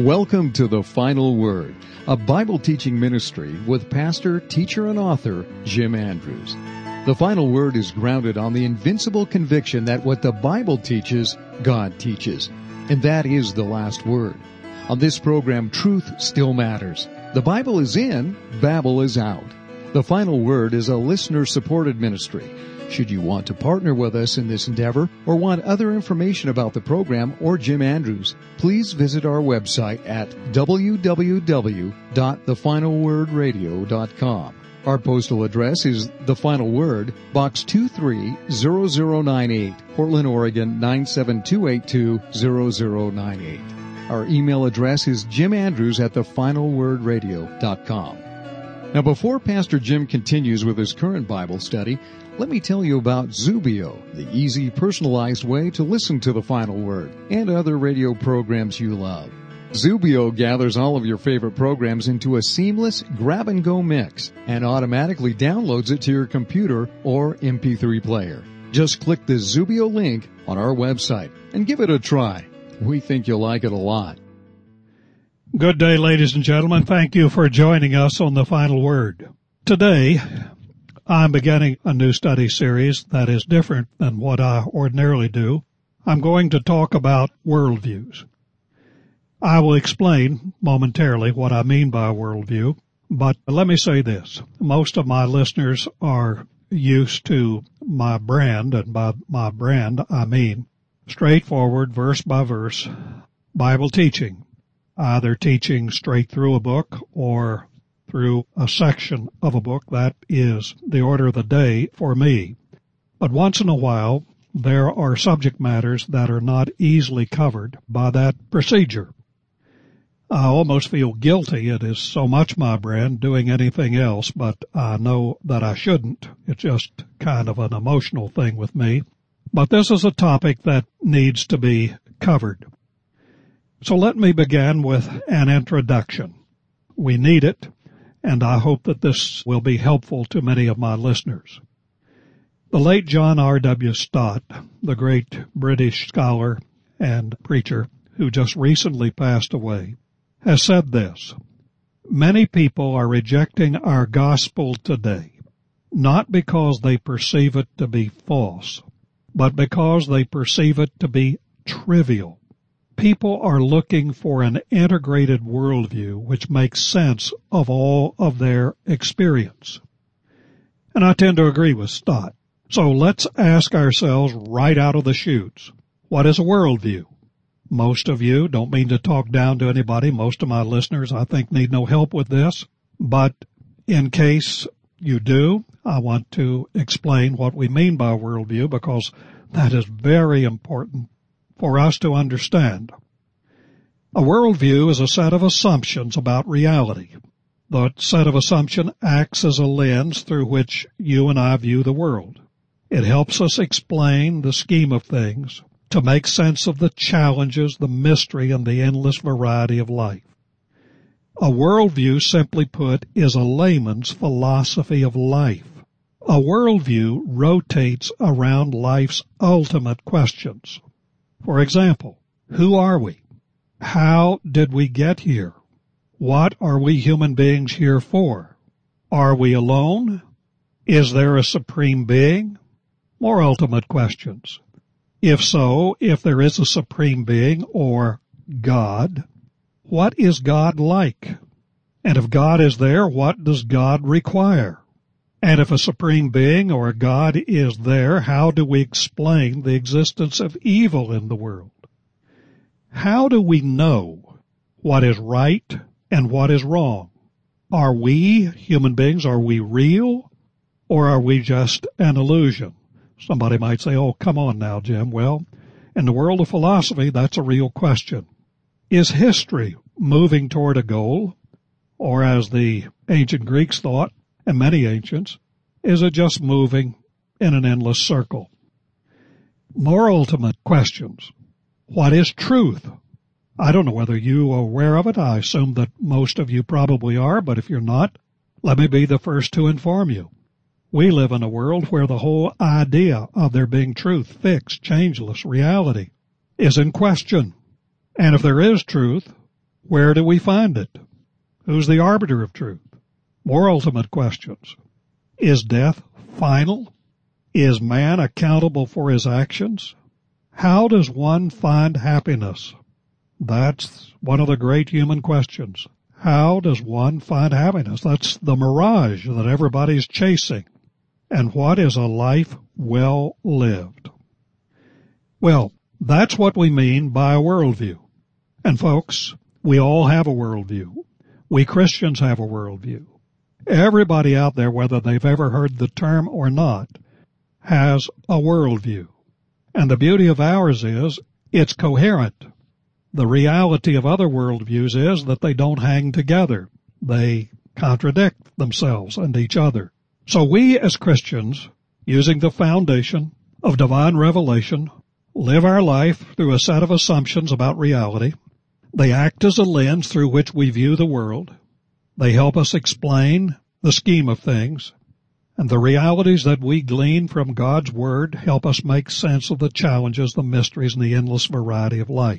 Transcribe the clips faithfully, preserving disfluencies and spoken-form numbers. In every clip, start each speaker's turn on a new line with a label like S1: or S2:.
S1: Welcome to The Final Word, a Bible teaching ministry with pastor, teacher, and author Jim Andrews. The Final Word is grounded on the invincible conviction that what the Bible teaches, God teaches. And that is the last word. On this program, truth still matters. The Bible is in, Babel is out. The Final Word is a listener-supported ministry. Should you want to partner with us in this endeavor or want other information about the program or Jim Andrews, please visit our website at w w w dot the final word radio dot com. Our postal address is The Final Word, Box two three zero zero nine eight, Portland, Oregon nine seven two eight two zero zero nine eight. Our email address is jimandrews at the final word radio dot com. Now, before Pastor Jim continues with his current Bible study, let me tell you about Zubio, the easy, personalized way to listen to the Final Word and other radio programs you love. Zubio gathers all of your favorite programs into a seamless grab-and-go mix and automatically downloads it to your computer or M P three player. Just click the Zubio link on our website and give it a try. We think you'll like it a lot.
S2: Good day, ladies and gentlemen. Thank you for joining us on The Final Word. Today, I'm beginning a new study series that is different than what I ordinarily do. I'm going to talk about worldviews. I will explain momentarily what I mean by a worldview, but let me say this. Most of my listeners are used to my brand, and by my brand I mean straightforward, verse-by-verse Bible teaching. Either teaching straight through a book or through a section of a book. That is the order of the day for me. But once in a while, there are subject matters that are not easily covered by that procedure. I almost feel guilty. It is so much my brand doing anything else, but I know that I shouldn't. It's just kind of an emotional thing with me. But this is a topic that needs to be covered. So let me begin with an introduction. We need it, and I hope that this will be helpful to many of my listeners. The late John R W Stott, the great British scholar and preacher who just recently passed away, has said this: many people are rejecting our gospel today, not because they perceive it to be false, but because they perceive it to be trivial. People are looking for an integrated worldview which makes sense of all of their experience. And I tend to agree with Stott. So let's ask ourselves right out of the chutes, what is a worldview? Most of you, don't mean to talk down to anybody, most of my listeners I think need no help with this, but in case you do, I want to explain what we mean by worldview because that is very important for us to understand. A worldview is a set of assumptions about reality. The set of assumptions acts as a lens through which you and I view the world. It helps us explain the scheme of things, to make sense of the challenges, the mystery, and the endless variety of life. A worldview, simply put, is a layman's philosophy of life. A worldview rotates around life's ultimate questions. For example, who are we? How did we get here? What are we human beings here for? Are we alone? Is there a supreme being? More ultimate questions. If so, if there is a supreme being or God, what is God like? And if God is there, what does God require? And if a supreme being or a God is there, how do we explain the existence of evil in the world? How do we know what is right and what is wrong? Are we, human beings, are we real or are we just an illusion? Somebody might say, oh, come on now, Jim. Well, in the world of philosophy, that's a real question. Is history moving toward a goal? Or as the ancient Greeks thought, and many ancients, is it just moving in an endless circle? More ultimate questions. What is truth? I don't know whether you are aware of it. I assume that most of you probably are, but if you're not, let me be the first to inform you. We live in a world where the whole idea of there being truth, fixed, changeless reality is in question. And if there is truth, Where do we find it? Who's the arbiter of truth? More ultimate questions. Is death final? Is man accountable for his actions? How does one find happiness? That's one of the great human questions. How does one find happiness? That's the mirage that everybody's chasing. And what is a life well lived? Well, that's what we mean by a worldview. And folks, we all have a worldview. We Christians have a worldview. Everybody out there, whether they've ever heard the term or not, has a worldview. And the beauty of ours is it's coherent. The reality of other worldviews is that they don't hang together. They contradict themselves and each other. So we as Christians, using the foundation of divine revelation, live our life through a set of assumptions about reality. They act as a lens through which we view the world. They help us explain the scheme of things. And the realities that we glean from God's Word help us make sense of the challenges, the mysteries, and the endless variety of life.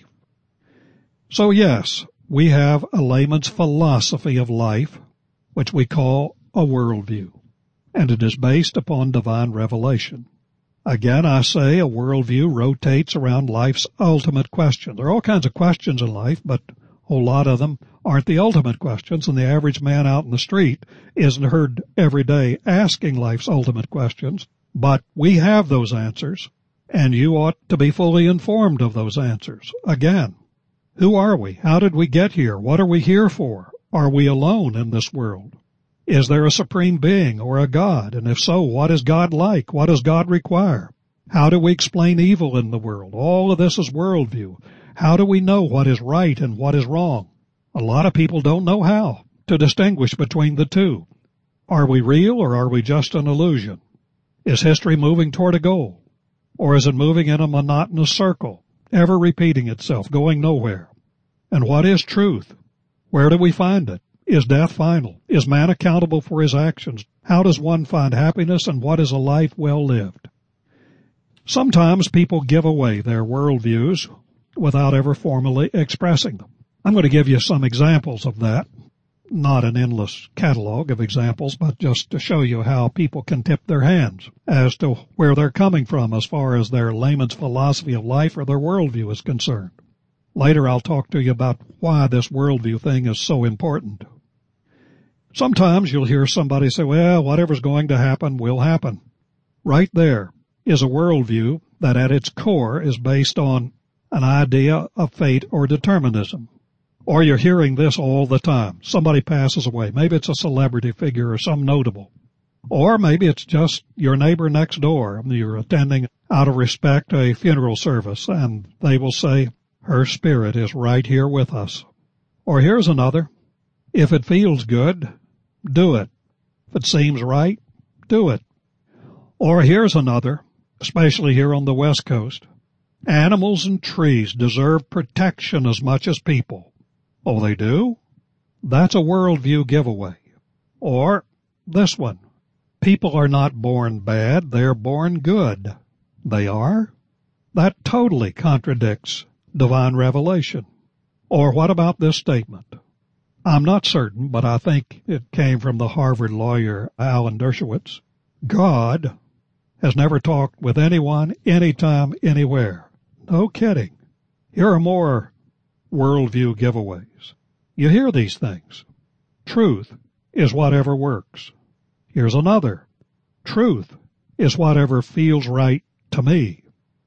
S2: So yes, we have a layman's philosophy of life, which we call a worldview, and it is based upon divine revelation. Again, I say a worldview rotates around life's ultimate questions. There are all kinds of questions in life, but a whole lot of them aren't the ultimate questions, and the average man out in the street isn't heard every day asking life's ultimate questions. But we have those answers, and you ought to be fully informed of those answers. Again, who are we? How did we get here? What are we here for? Are we alone in this world? Is there a supreme being or a God? And if so, what is God like? What does God require? How do we explain evil in the world? All of this is worldview. How do we know what is right and what is wrong? A lot of people don't know how to distinguish between the two. Are we real or are we just an illusion? Is history moving toward a goal? Or is it moving in a monotonous circle, ever repeating itself, going nowhere? And what is truth? Where do we find it? Is death final? Is man accountable for his actions? How does one find happiness, and what is a life well lived? Sometimes people give away their worldviews without ever formally expressing them. I'm going to give you some examples of that. Not an endless catalog of examples, but just to show you how people can tip their hands as to where they're coming from as far as their layman's philosophy of life or their worldview is concerned. Later I'll talk to you about why this worldview thing is so important. Sometimes you'll hear somebody say, well, whatever's going to happen will happen. Right there is a worldview that at its core is based on an idea of fate or determinism. Or you're hearing this all the time. Somebody passes away. Maybe it's a celebrity figure or some notable. Or maybe it's just your neighbor next door. You're attending out of respect a funeral service, and they will say, her spirit is right here with us. Or here's another. If it feels good, do it. If it seems right, do it. Or here's another, especially here on the West Coast. Animals and trees deserve protection as much as people. Oh, they do? That's a worldview giveaway. Or this one. People are not born bad, they're born good. They are? That totally contradicts divine revelation. Or what about this statement? I'm not certain, but I think it came from the Harvard lawyer Alan Dershowitz. God has never talked with anyone, anytime, anywhere. No kidding. Here are more worldview giveaways. You hear these things. Truth is whatever works. Here's another. Truth is whatever feels right to me.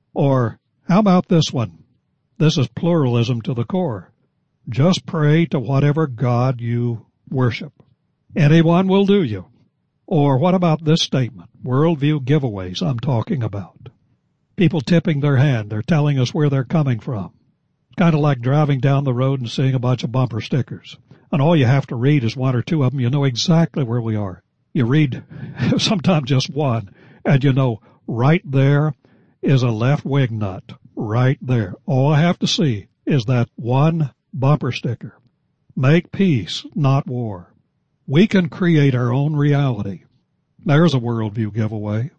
S2: Or how about this one? This is pluralism to the core. Just pray to whatever God you worship. Anyone will do you. Or what about this statement? Worldview giveaways I'm talking about. People tipping their hand. They're telling us where they're coming from. It's kind of like driving down the road and seeing a bunch of bumper stickers. And all you have to read is one or two of them. You know exactly where we are. You read sometimes just one, and you know right there is a left wing nut. Right there. All I have to see is that one bumper sticker. Make peace, not war. We can create our own reality. There's a worldview giveaway.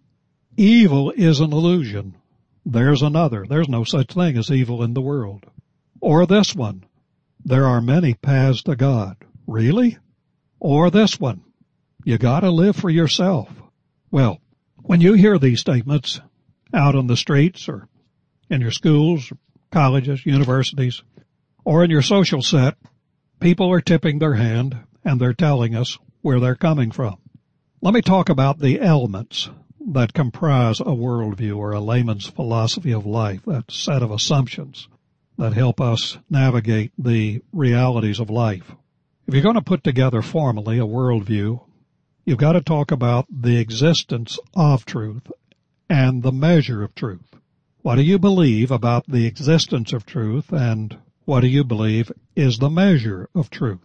S2: Evil is an illusion. There's another. There's no such thing as evil in the world. Or this one. there are many paths to God. Really? Or this one, you gotta live for yourself. Well, when you hear these statements out on the streets or in your schools, colleges, universities, or in your social set, people are tipping their hand and they're telling us where they're coming from. Let me talk about the elements that comprise a worldview or a layman's philosophy of life, that set of assumptions that help us navigate the realities of life. If you're going to put together formally a worldview, you've got to talk about the existence of truth and the measure of truth. What do you believe about the existence of truth, and what do you believe is the measure of truth?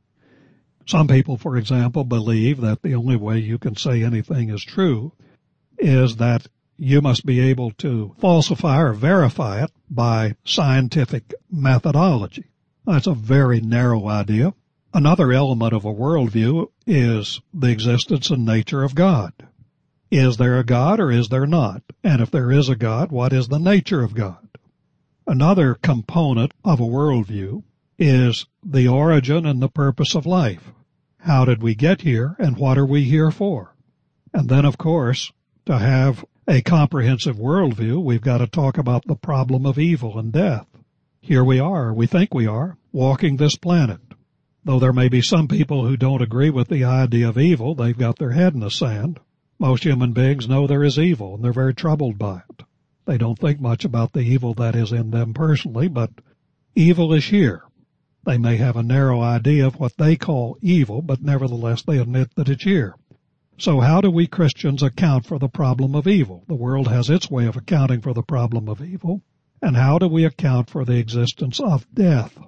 S2: Some people, for example, believe that the only way you can say anything is true is that you must be able to falsify or verify it by scientific methodology. That's a very narrow idea. Another element of a worldview is the existence and nature of God. Is there a God or is there not? And if there is a God, what is the nature of God? Another component of a worldview is the origin and the purpose of life. How did we get here, and what are we here for? And then, of course, to have a comprehensive worldview, we've got to talk about the problem of evil and death. Here we are, we think we are, walking this planet. Though there may be some people who don't agree with the idea of evil, they've got their head in the sand. Most human beings know there is evil, and they're very troubled by it. They don't think much about the evil that is in them personally, but evil is here. They may have a narrow idea of what they call evil, but nevertheless they admit that it's here. So how do we Christians account for the problem of evil? The world has its way of accounting for the problem of evil. And how do we account for the existence of death?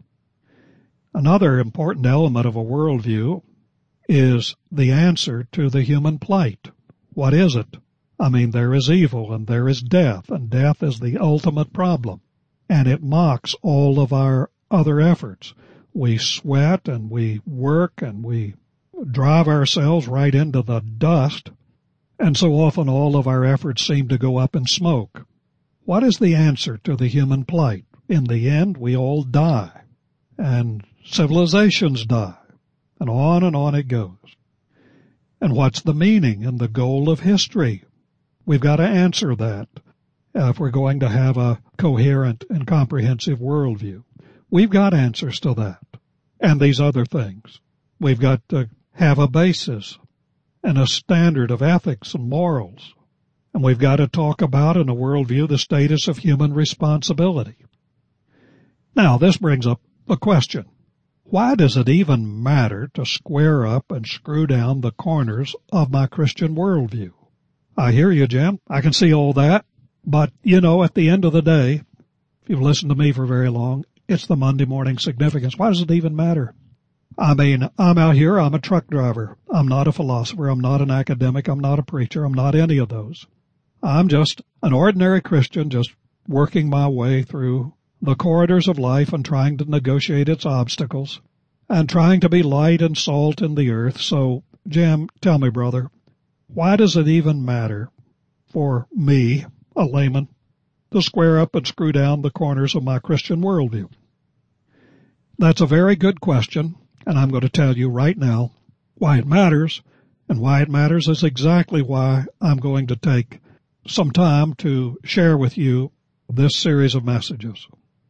S2: Another important element of a worldview is the answer to the human plight. What is it? I mean, there is evil and there is death, and death is the ultimate problem. And it mocks all of our other efforts. We sweat and we work and we drive ourselves right into the dust, and so often all of our efforts seem to go up in smoke. What is the answer to the human plight? In the end, we all die, and civilizations die, and on and on it goes. And what's the meaning and the goal of history? We've got to answer that uh, if we're going to have a coherent and comprehensive worldview. We've got answers to that, and these other things. We've got to have a basis and a standard of ethics and morals. And we've got to talk about in a worldview the status of human responsibility. Now, this brings up a question. Why does it even matter to square up and screw down the corners of my Christian worldview? I hear you, Jim. I can see all that. But, you know, at the end of the day, if you've listened to me for very long, it's the Monday morning significance. Why does it even matter? I mean, I'm out here, I'm a truck driver. I'm not a philosopher, I'm not an academic, I'm not a preacher, I'm not any of those. I'm just an ordinary Christian, just working my way through the corridors of life and trying to negotiate its obstacles and trying to be light and salt in the earth. So, Jim, tell me, brother, why does it even matter for me, a layman, to square up and screw down the corners of my Christian worldview? That's a very good question. And I'm going to tell you right now why it matters, and why it matters is exactly why I'm going to take some time to share with you this series of messages.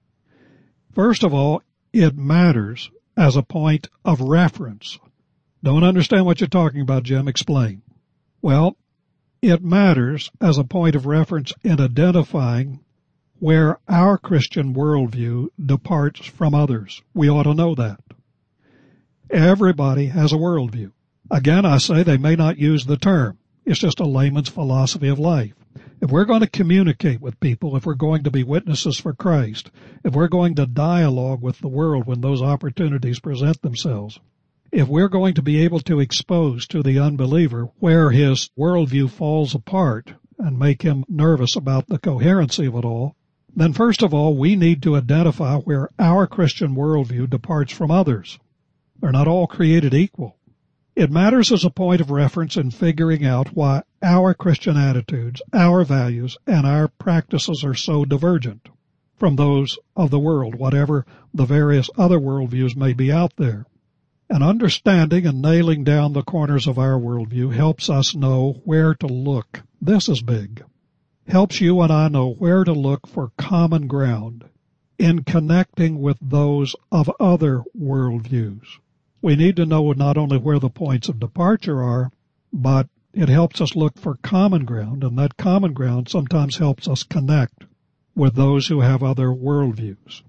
S2: First of all, it matters as a point of reference. Don't understand what you're talking about, Jim. Explain. Well, it matters as a point of reference in identifying where our Christian worldview departs from others. We ought to know that. Everybody has a worldview. Again, I say they may not use the term. It's just a layman's philosophy of life. If we're going to communicate with people, if we're going to be witnesses for Christ, if we're going to dialogue with the world when those opportunities present themselves, if we're going to be able to expose to the unbeliever where his worldview falls apart and make him nervous about the coherency of it all, then first of all, we need to identify where our Christian worldview departs from others. They're not all created equal. It matters as a point of reference in figuring out why our Christian attitudes, our values, and our practices are so divergent. from those of the world, whatever the various other worldviews may be out there. And understanding and nailing down the corners of our worldview helps us know where to look. This is big. Helps you and I know where to look for common ground in connecting with those of other worldviews. We need to know not only where the points of departure are, but it helps us look for common ground, and that common ground sometimes helps us connect with those who have other worldviews.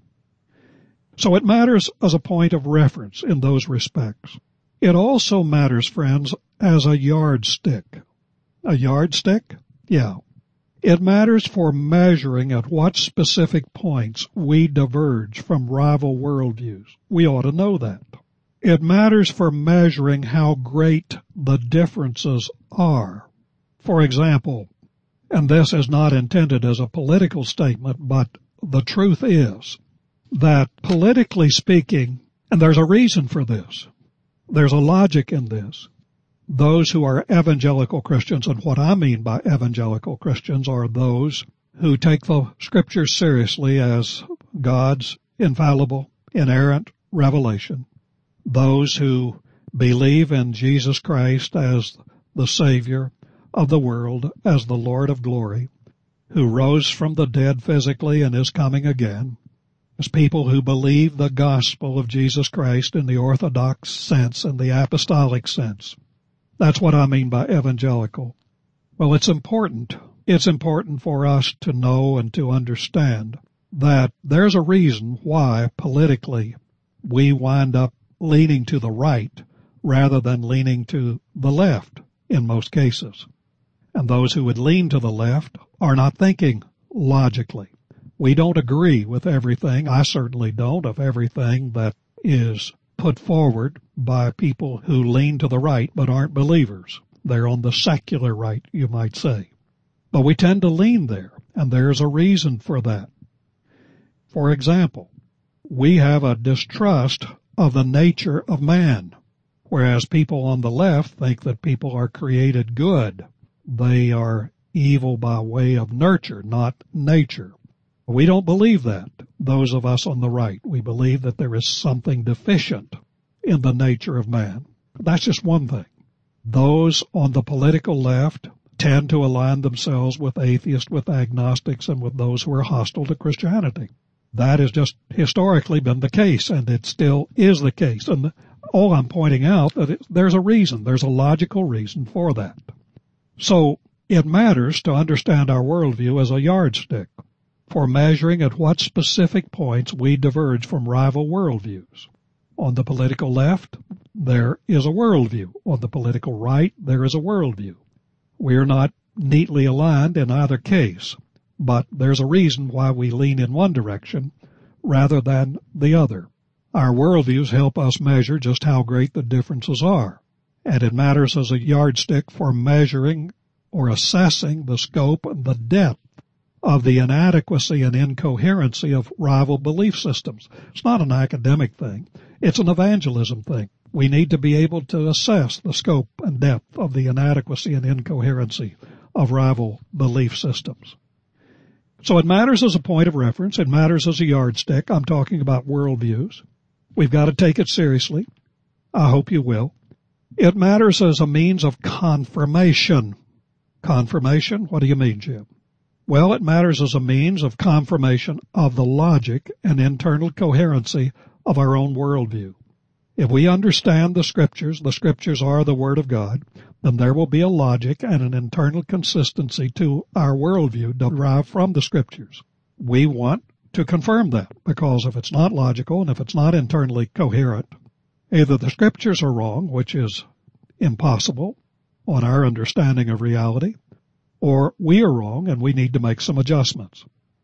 S2: So it matters as a point of reference in those respects. It also matters, friends, as a yardstick. A yardstick? Yeah. It matters for measuring at what specific points we diverge from rival worldviews. We ought to know that. It matters for measuring how great the differences are. For example, and this is not intended as a political statement, but the truth is that politically speaking, and there's a reason for this, there's a logic in this, those who are evangelical Christians, and what I mean by evangelical Christians are those who take the Scriptures seriously as God's infallible, inerrant revelation, those who believe in Jesus Christ as the Savior of the world, as the Lord of glory, who rose from the dead physically and is coming again, as people who believe the gospel of Jesus Christ in the orthodox sense and the apostolic sense. That's what I mean by evangelical. Well, it's important. It's important for us to know and to understand that there's a reason why politically we wind up leaning to the right rather than leaning to the left in most cases. And those who would lean to the left are not thinking logically. We don't agree with everything. I certainly don't, of everything that is put forward by people who lean to the right but aren't believers. They're on the secular right, you might say. But we tend to lean there, and there's a reason for that. For example, we have a distrust of the nature of man, whereas people on the left think that people are created good. They are evil by way of nurture, not nature. We don't believe that, those of us on the right. We believe that there is something deficient in the nature of man. That's just one thing. Those on the political left tend to align themselves with atheists, with agnostics, and with those who are hostile to Christianity. That has just historically been the case, and it still is the case. And all I'm pointing out that it, there's a reason, there's a logical reason for that. So it matters to understand our worldview as a yardstick for measuring at what specific points we diverge from rival worldviews. On the political left, there is a worldview. On the political right, there is a worldview. We are not neatly aligned in either case, but there's a reason why we lean in one direction rather than the other. Our worldviews help us measure just how great the differences are, and it matters as a yardstick for measuring or assessing the scope and the depth of the inadequacy and incoherency of rival belief systems. It's not an academic thing. It's an evangelism thing. We need to be able to assess the scope and depth of the inadequacy and incoherency of rival belief systems. So it matters as a point of reference. It matters as a yardstick. I'm talking about worldviews. We've got to take it seriously. I hope you will. It matters as a means of confirmation. Confirmation? What do you mean, Jim? Well, it matters as a means of confirmation of the logic and internal coherency of our own worldview. If we understand the Scriptures, the Scriptures are the Word of God, then there will be a logic and an internal consistency to our worldview derived from the Scriptures. We want to confirm that, because if it's not logical and if it's not internally coherent, either the Scriptures are wrong, which is impossible on our understanding of reality, or we are wrong and we need to make some adjustments.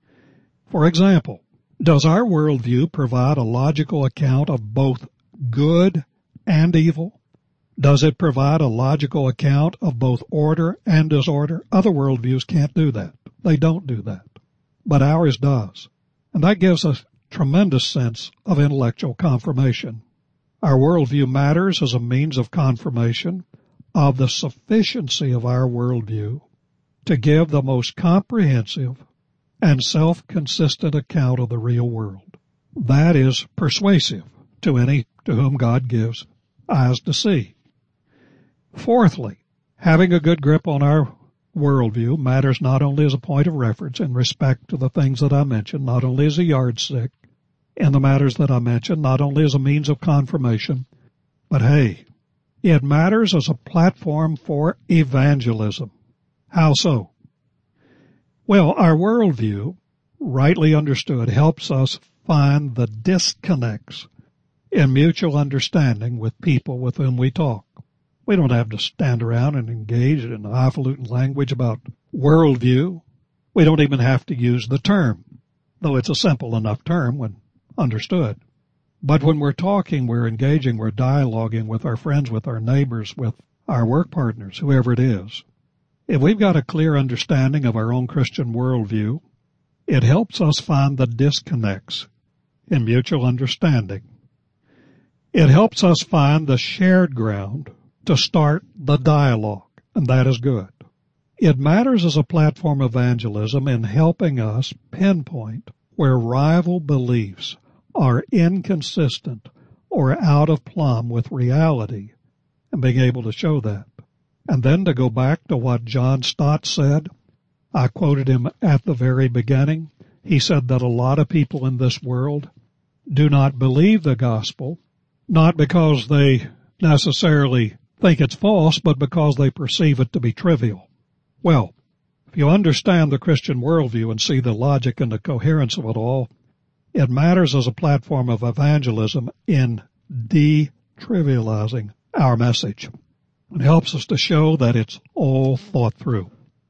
S2: For example, does our worldview provide a logical account of both good and evil? Does it provide a logical account of both order and disorder? Other worldviews can't do that. They don't do that. But ours does. And that gives a tremendous sense of intellectual confirmation. Our worldview matters as a means of confirmation of the sufficiency of our worldview to give the most comprehensive and self-consistent account of the real world. That is persuasive to any to whom God gives eyes to see. Fourthly, having a good grip on our worldview matters not only as a point of reference in respect to the things that I mentioned, not only as a yardstick in the matters that I mentioned, not only as a means of confirmation, but hey, it matters as a platform for evangelism. How so? Well, our worldview, rightly understood, helps us find the disconnects in mutual understanding with people with whom we talk. We don't have to stand around and engage in highfalutin language about worldview. We don't even have to use the term, though it's a simple enough term when understood. But when we're talking, we're engaging, we're dialoguing with our friends, with our neighbors, with our work partners, whoever it is. If we've got a clear understanding of our own Christian worldview, it helps us find the disconnects in mutual understanding. It helps us find the shared ground to start the dialogue, and that is good. It matters as a platform of evangelism in helping us pinpoint where rival beliefs are inconsistent or out of plumb with reality and being able to show that. And then to go back to what John Stott said, I quoted him at the very beginning. He said that a lot of people in this world do not believe the gospel, not because they necessarily think it's false, but because they perceive it to be trivial. Well, if you understand the Christian worldview and see the logic and the coherence of it all, it matters as a platform of evangelism in de-trivializing our message. It helps us to show that it's all thought through.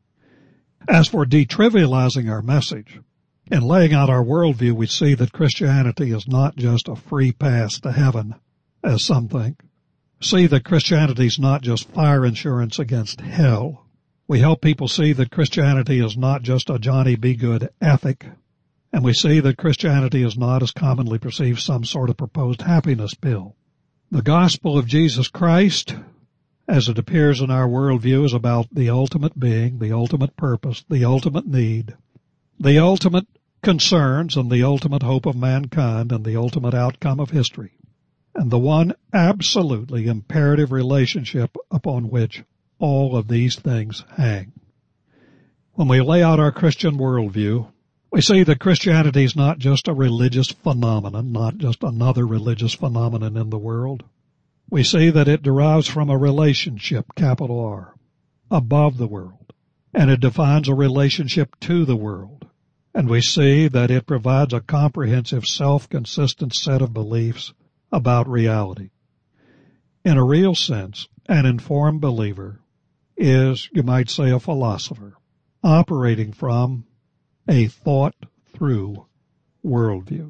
S2: As for de-trivializing our message, in laying out our worldview, we see that Christianity is not just a free pass to heaven, as some think. See that Christianity is not just fire insurance against hell. We help people see that Christianity is not just a Johnny-be-good ethic. And we see that Christianity is not, as commonly perceived, some sort of proposed happiness pill. The gospel of Jesus Christ, as it appears in our worldview, is about the ultimate being, the ultimate purpose, the ultimate need, the ultimate concerns, and the ultimate hope of mankind, and the ultimate outcome of history, and the one absolutely imperative relationship upon which all of these things hang. When we lay out our Christian worldview, we see that Christianity is not just a religious phenomenon, not just another religious phenomenon in the world. We see that it derives from a relationship, capital R, above the world, and it defines a relationship to the world. And we see that it provides a comprehensive, self-consistent set of beliefs about reality. In a real sense, an informed believer is, you might say, a philosopher, operating from a thought-through worldview.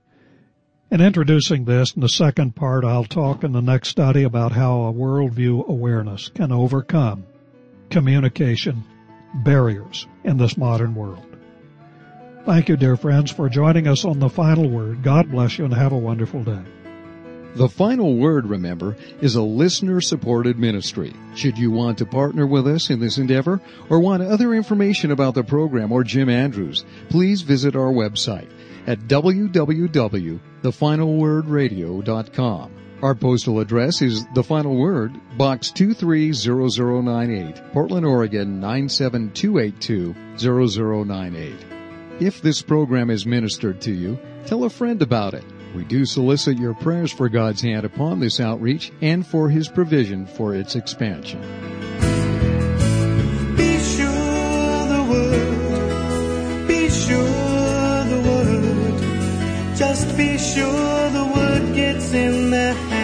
S2: In introducing this, in the second part, I'll talk in the next study about how a worldview awareness can overcome communication barriers in this modern world. Thank you, dear friends, for joining us on The Final Word. God bless you and have a wonderful day.
S1: The Final Word, remember, is a listener-supported ministry. Should you want to partner with us in this endeavor or want other information about the program or Jim Andrews, please visit our website at w w w dot the final word radio dot com. Our postal address is The Final Word, Box two three zero zero nine eight, Portland, Oregon nine seven two eight two zero zero nine eight. If this program is ministered to you, tell a friend about it. We do solicit your prayers for God's hand upon this outreach and for His provision for its expansion.
S3: Be sure the Word, be sure the Word, just be sure the Word gets in the hand.